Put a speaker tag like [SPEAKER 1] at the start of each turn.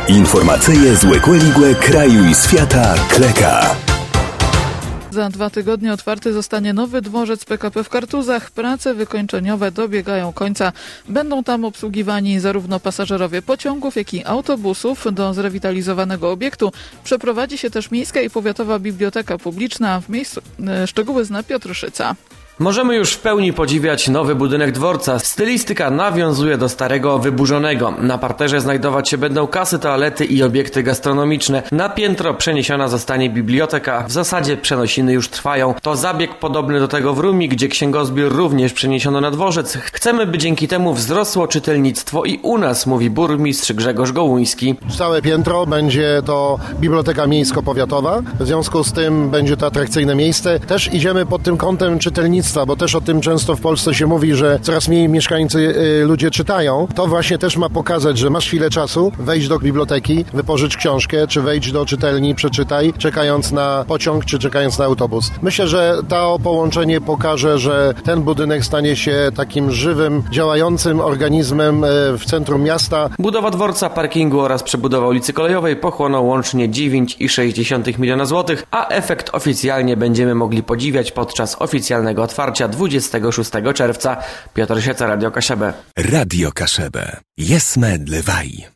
[SPEAKER 1] Informacyje z Łekłe kraju i świata Kleka.
[SPEAKER 2] Za 2 tygodnie otwarty zostanie nowy dworzec PKP w Kartuzach. Prace wykończeniowe dobiegają końca. Będą tam obsługiwani zarówno pasażerowie pociągów, jak i autobusów. Do zrewitalizowanego obiektu przeprowadzi się też Miejska i Powiatowa Biblioteka Publiczna. W miejscu szczegóły zna Piotr Szyca.
[SPEAKER 3] Możemy już w pełni podziwiać nowy budynek dworca. Stylistyka nawiązuje do starego, wyburzonego. Na parterze znajdować się będą kasy, toalety i obiekty gastronomiczne. Na piętro przeniesiona zostanie biblioteka. W zasadzie przenosiny już trwają. To zabieg podobny do tego w Rumi, gdzie księgozbiór również przeniesiono na dworzec. Chcemy, by dzięki temu wzrosło czytelnictwo i u nas, mówi burmistrz Grzegorz Gołuński.
[SPEAKER 4] Całe piętro będzie to Biblioteka Miejsko-Powiatowa. W związku z tym będzie to atrakcyjne miejsce. Też idziemy pod tym kątem czytelnictwa, bo też o tym często w Polsce się mówi, że coraz mniej mieszkańcy, ludzie czytają. To właśnie też ma pokazać, że masz chwilę czasu, wejdź do biblioteki, wypożycz książkę, czy wejdź do czytelni, przeczytaj, czekając na pociąg, czy czekając na autobus. Myślę, że to połączenie pokaże, że ten budynek stanie się takim żywym, działającym organizmem w centrum miasta.
[SPEAKER 3] Budowa dworca, parkingu oraz przebudowa ulicy Kolejowej pochłoną łącznie 9,6 miliona złotych, a efekt oficjalnie będziemy mogli podziwiać podczas oficjalnego otwarcia 26 czerwca. Piotr Szyca, Radio Kaszebę.
[SPEAKER 1] Radio Kaszebę. Jesme dlewaj.